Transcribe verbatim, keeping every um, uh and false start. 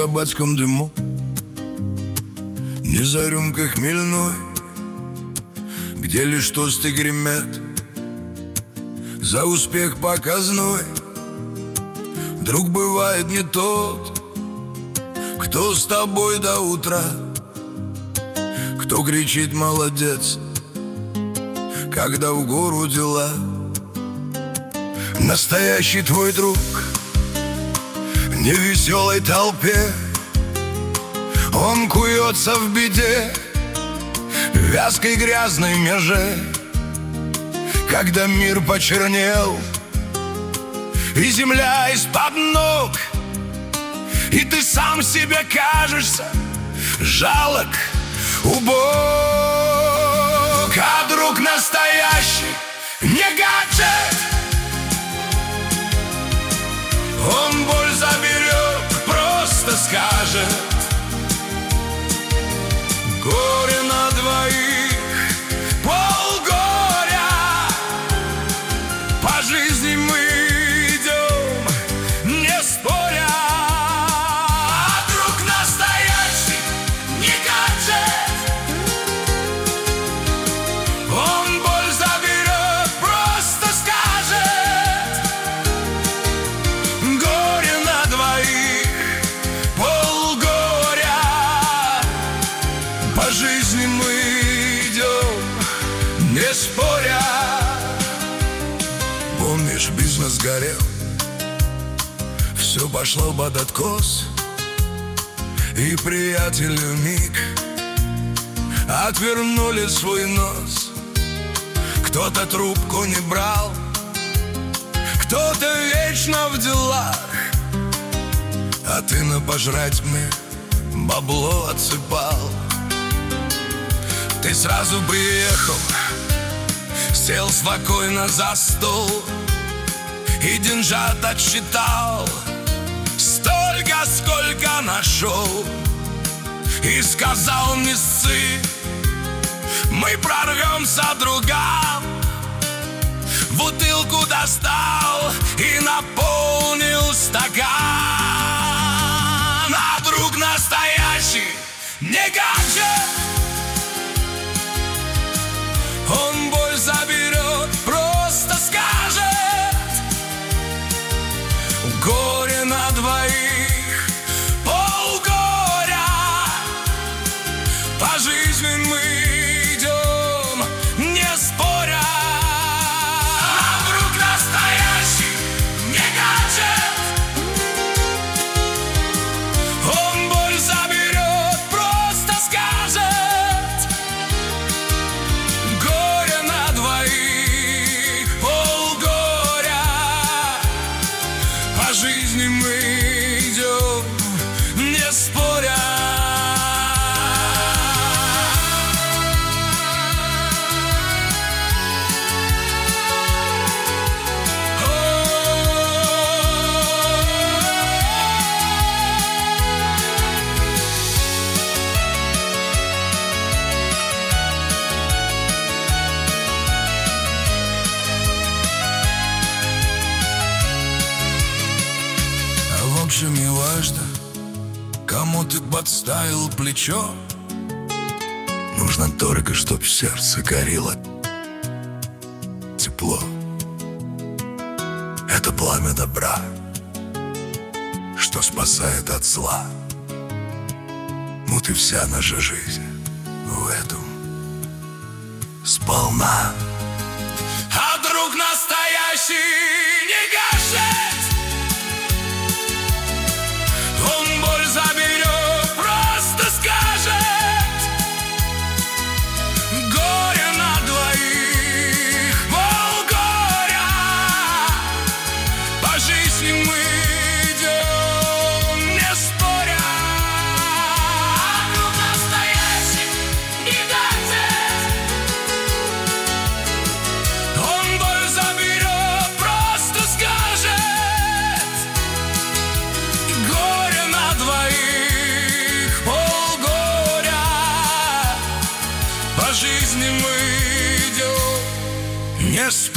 табачком дыму, ни за рюмкой хмельной, где лишь тосты гремят за успех показной. Друг бывает не тот, кто с тобой до утра, кто кричит «молодец», когда в гору дела. Настоящий твой друг не в веселой толпе, он куется в беде, в вязкой грязной меже. Когда мир почернел и земля из-под ног, и ты сам себе кажешься жалок, убог, а друг настоящий не гаджет. Он боль заберет, просто скажет: горе на двоих, полгоря, по жизни мы идем, не споря. А друг настоящий не гаджет. Он боль заберет, просто скажет: горе на двоих, полгоря, по жизни мы идем, не споря. Помнишь, бизнес горел, все пошло под откос, и приятели вмиг отвернули свой нос. Кто-то трубку не брал, кто-то вечно в делах, а ты на пожрать мне бабло отсыпал. Ты сразу приехал, сел спокойно за стол и деньжат отсчитал столько, сколько нашел. И сказал: не ссы, мы прорвемся другам. Бутылку достал и наполнил стакан. А друг настоящий не гаджет. Он боль заберет, просто скажет: горе на двоих, полгоря, по жизни мы идем, не споря. А друг настоящий не гаджет. Он боль заберет, просто скажет: горе на двоих, полгоря, по жизни мы идем, не споря. В общем, не важно, кому ты подставил плечо, нужно только, чтоб сердце горело тепло. Это пламя добра, что спасает от зла. Вот и вся наша жизнь в этом сполна. А друг настоящий не гаджет. Он боль заберет, просто скажет: горе на двоих, полгоря, по жизни мы идем, не споря. А друг настоящий не гаджет. Он боль заберет, просто скажет: горе на двоих, полгоря, по жизни мы идем, не споря.